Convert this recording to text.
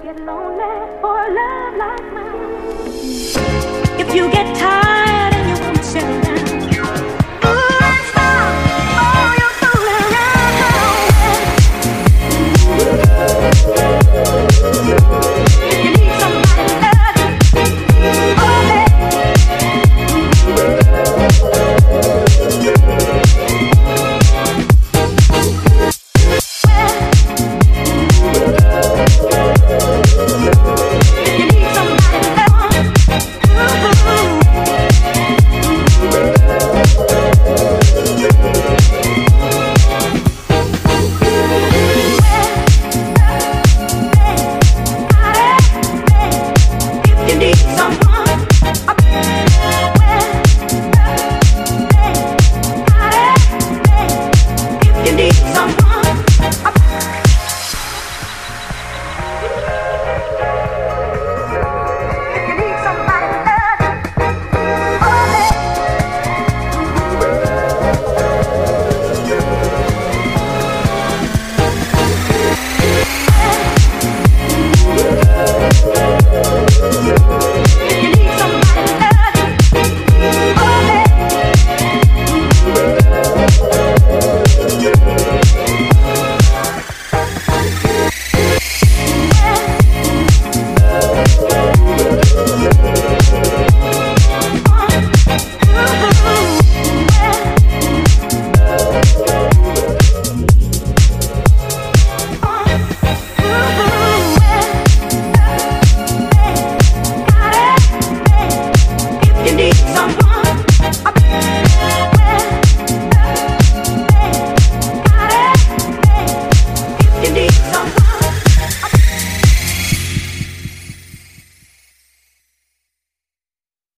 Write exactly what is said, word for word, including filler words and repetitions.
get lonely for a love like mine. If you get tired and you want to settle down, ooh, and stop all your fooling around. If you need somebody to love you, oh, baby. You need